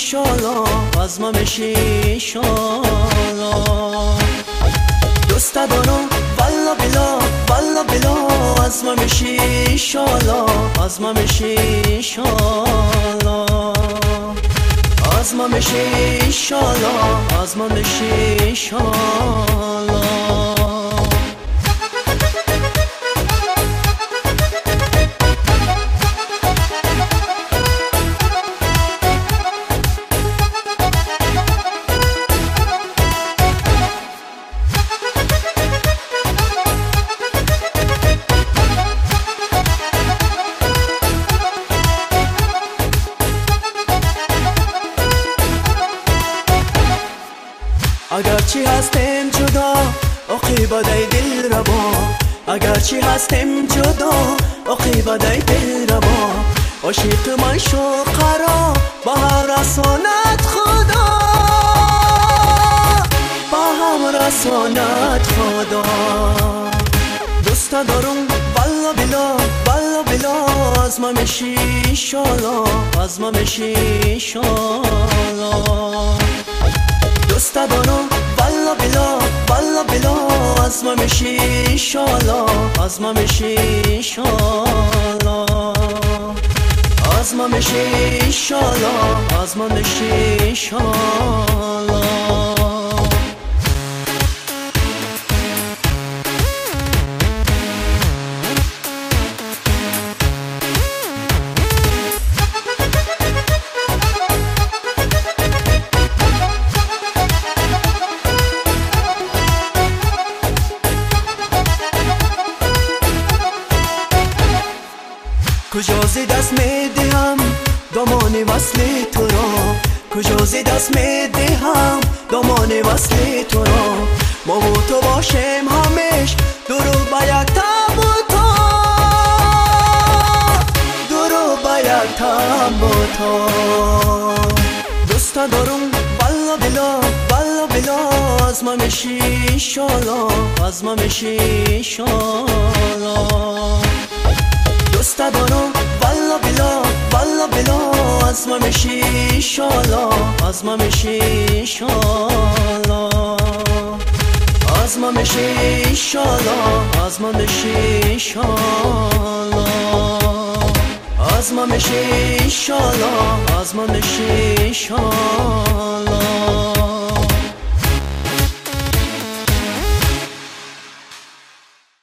ایشالا آزمایش ایشالا دوست دارم والا بلا والا بلا آزمایش ایشالا آزمایش ایشالا آزمایش ایشالا آزمایش ایشالا اگرچه هستم جدا عاقبت دل ربا اگرچه هستم جدا عاقبت دل ربا عاشق من شو قرار با هم رساند خدا با هم رساند خدا دوست دارم والا بلا والا بلا آزمایش ایشالا آزمایش ایشالا دوست دارم والا بلا والا بلا آزمایش ایشالا آزمایش ایشالا آزمایش ایشالا آزمایش ایشالا کجا ز دست می دهم دامان وصل تو را کجا ز دست می دهم دامان وصل تو را ما و تو باشیم همیش درو با یک تابوتا درو با یک تابوتا دوست دارم والا بلا والا بلا آزمایش ایشالا آزمایش ایشالا دوست دارم والا بلا والا بلا آزمایش ایشالا آزمایش ایشالا آزمایش ایشالا آزمایش ایشالا آزمایش ایشالا آزمایش ایشالا